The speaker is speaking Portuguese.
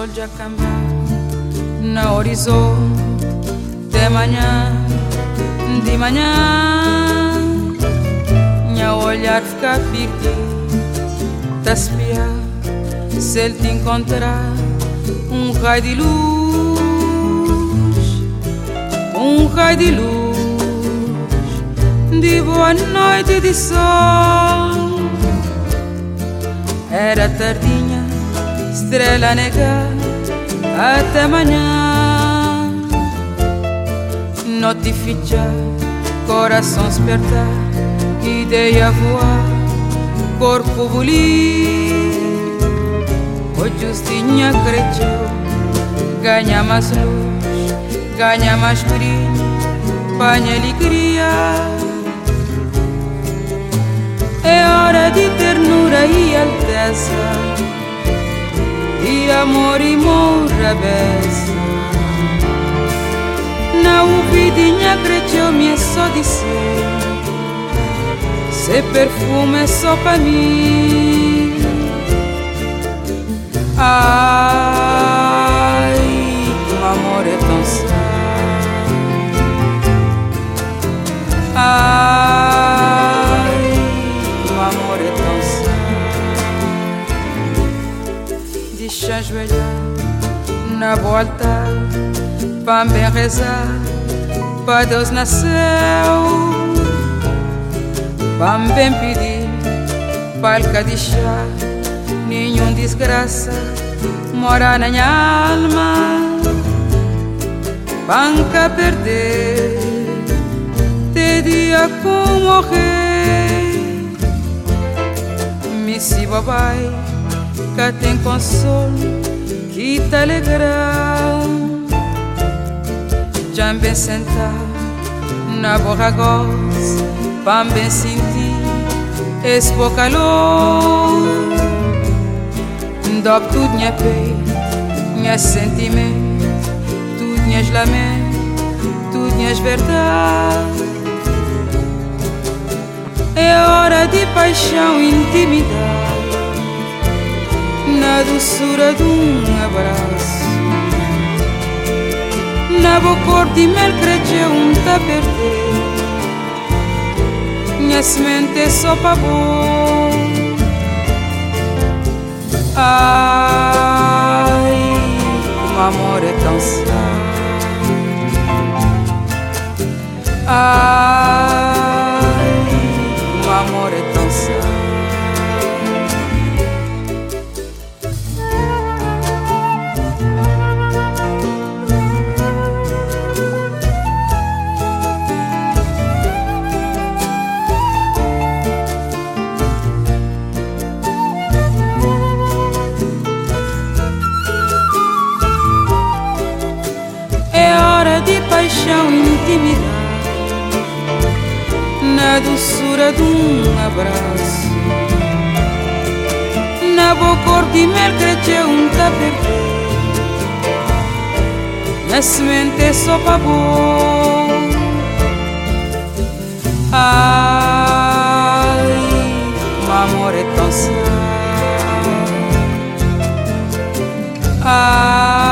sol já cambia na horizonte de manhã, minha olhar fica perdido, te espiar, se ele te encontrar, raio de luz, raio de luz, de boa noite de sol. Era tardinha, estrela negra, até amanhã. Notificar, coração despertar, ideia voar, corpo bulir. O justinha cresceu, ganha mais luz, ganha mais brilho, panha alegria. É hora de ternura e alteza, e amor e morabeza. Na ouvidinha cresceu minha só dizer, se perfume é só pra mim. Ai, o amor é tão sábio. Ai, o amor é tão sábio. Deixa ajoelhar na volta, pra bem rezar, pra Deus nasceu, pra bem pedir, pra ele deixar nenhum desgraça mora na minha alma, banca perder, te dia com morrer. Me se babai, que tem consolo, que te alegra. Já bem sentar na boca goz, pra bem sentir esse calor. Dop tudo minha peito, minha sentimento, tudo minhas lamentos, tudo minhas verdades. É hora de paixão e intimidade, na doçura de abraço. Na boa cor de mel cresceu tá perder, minha semente é só pra bom. Ai, o amor é tão sábio. Ai, o amor é tão sábio. Paixão e intimidade, na doçura de abraço. Na boa cor de mel cresceu tá perder, na semente é só pra bom. Ai, o amor é tão sábio. Ai,